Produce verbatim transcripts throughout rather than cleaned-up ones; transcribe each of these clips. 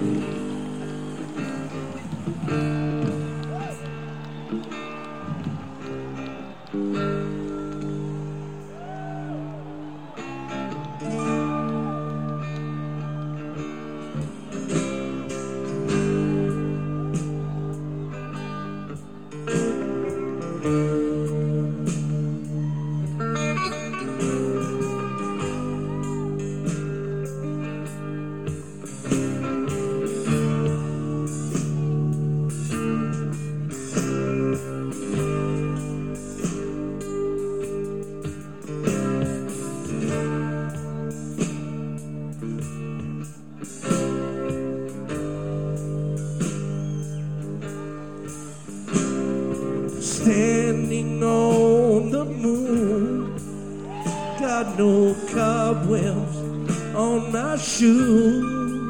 Standing on the moon, got no cobwebs on my shoes.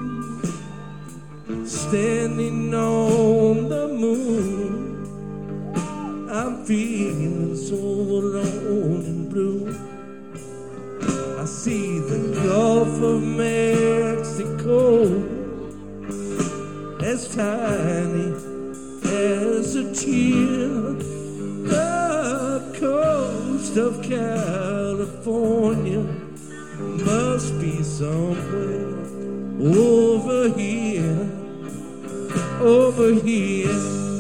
Standing on the moon, I'm feeling so alone and blue. I see the Gulf of Mexico as tiny as a tear. The coast of California must be somewhere over here, over here.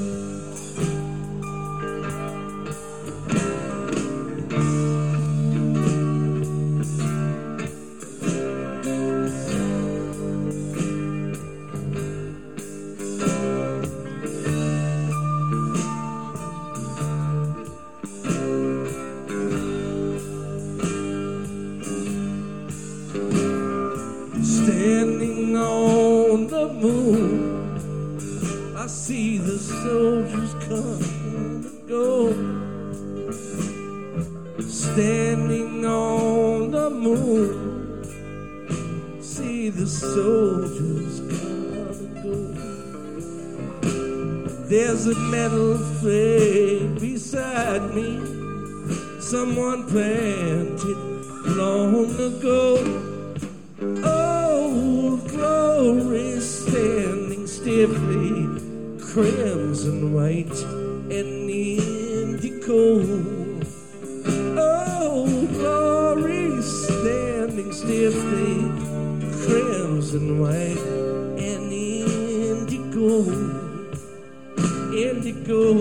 Standing on the moon, I see the soldiers come and go. Standing on the moon, see the soldiers come and go. There's a metal flame beside me, someone planted long ago. Old glory standing stiffly, crimson, white, and indigo. Old glory standing stiffly, crimson, white, and indigo. Indigo.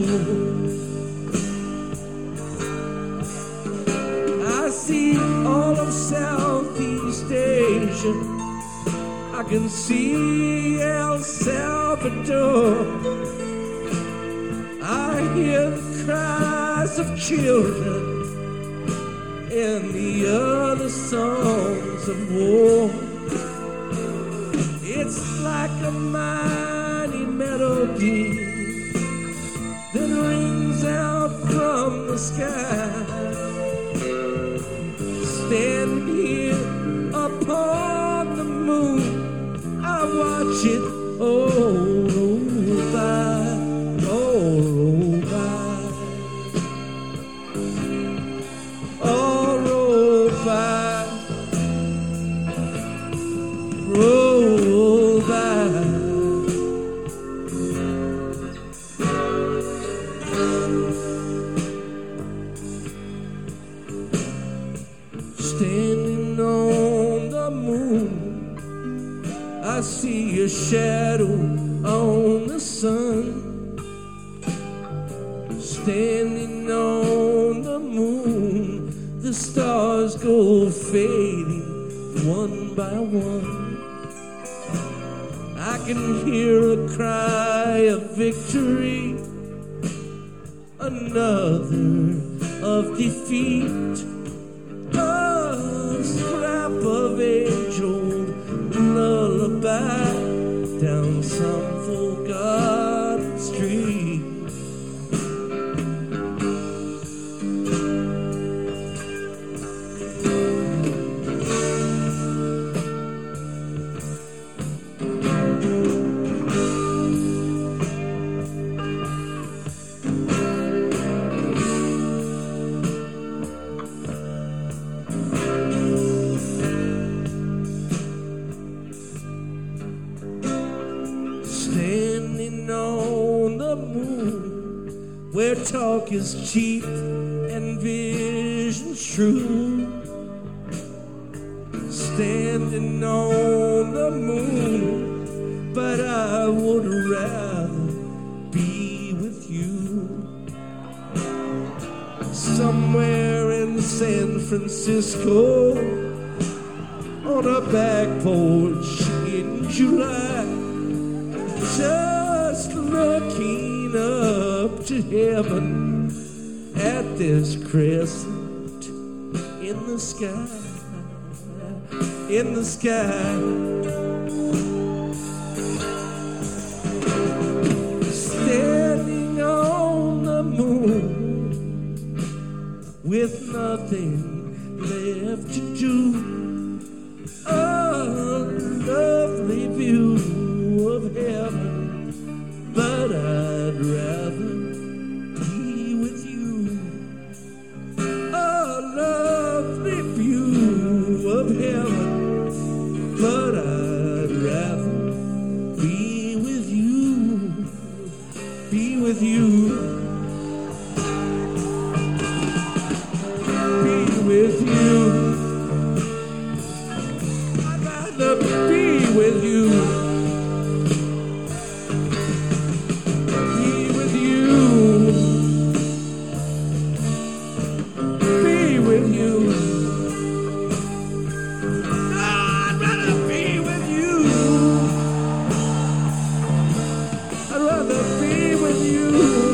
I see all of Southeast Asia. I can see El Salvador. I hear the cries of children and the other songs of war. It's like a mighty melody that rings out from the sky. Standing here upon the moon, I watch it all roll by, all roll by, all roll by, roll by. Standing on the moon, I see a shadow on the sun. Standing on the moon, the stars go fading one by one. I can hear a cry of victory, another of defeat. A scrap of age-old lullaby down some forgotten street. moon, where talk is cheap and vision's true. Standing on the moon, but I would rather be with you. Somewhere in San Francisco, on a back porch in July, just looking up to heaven at this crescent in the sky, in the sky. Standing on the moon with nothing left to do. A lovely view of heaven, but I'd rather be with you. A lovely view of heaven, but I'd rather be with you, be with you, be with you. Be with you, be with you, be with you. I'd rather be with you. I'd rather be with you.